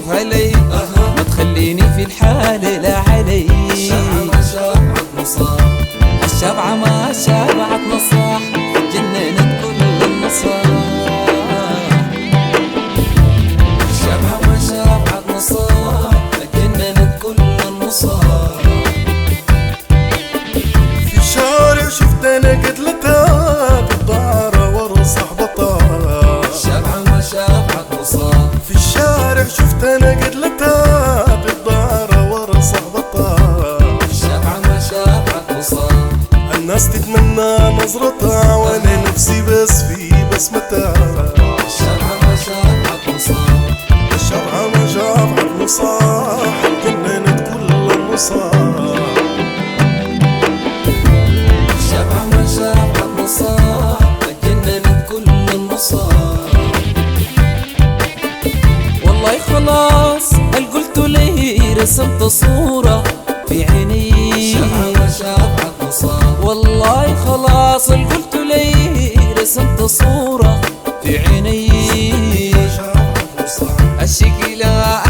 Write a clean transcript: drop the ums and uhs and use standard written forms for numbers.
كيف علي ما تخليني في الحال لا علي. الشبعة ما شبعت نصاح جننت كل النصاح. الشبعة ما شبعت نصاح جننت كل النصاح. في الشارع شفت انا قتلتها بالدارة ورا صاحبتها. الشبعة ما شبعت نصاح. في الشارع شفت انا قتلتها بالدارة ورا صاحبتها. الشبعة ما شبعت نصاح. الناس تتمنى نظرتها وانا نفسي بس في بسمتها. الشبعة ما شبعت نصاح. الشبعة ما شبعت نصاح جننت كل النصاح. الشبعة ما شبعت نصاح جننت كل النصاح. والله خلاص هل قلت لي رسمت صورة في عيني. الشبعة ما شبعت نصاح. والله خلاص هل قلت لي رسمت صورة في عيني. الشكي لا